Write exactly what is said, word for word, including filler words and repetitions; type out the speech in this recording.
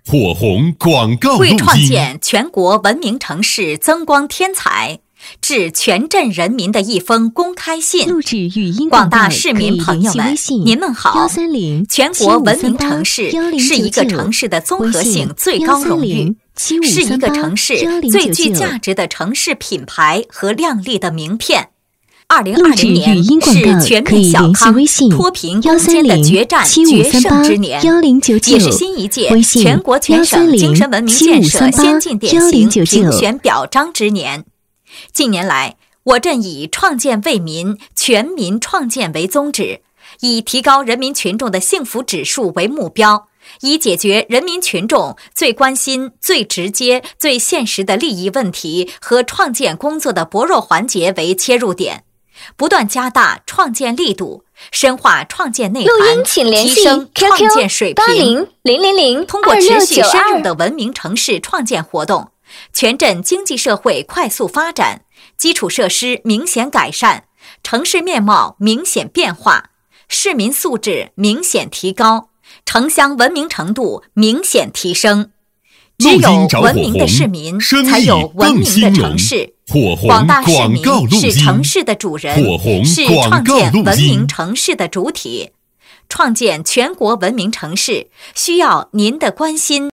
火红广告录为音。 创建全国文明城市增光添彩，致全镇人民的一封公开信。 录制语音广大市民朋友们，您们好！全国文明城市是一个城市的综合性最高荣誉，是一个城市最具价值的城市品牌和亮丽的名片。二零二零年是全面小康脱贫攻坚的决战决胜之年，也是新一届全国全省精神文明建设先进典型评选表彰之年。近年来，我镇以创建为民、全民创建为宗旨，以提高人民群众的幸福指数为目标，以解决人民群众最关心、最直接、最现实的利益问题和创建工作的薄弱环节为切入点，不断加大创建力度，深化创建内涵，提升创建水平。通过持续深入的文明城市创建活动，全镇经济社会快速发展，基础设施明显改善，城市面貌明显变化，市民素质明显提高，城乡文明程度明显提升。只有文明的市民，才有文明的城市。广大市民是城市的主人，是创建文明城市的主体。创建全国文明城市需要您的关心。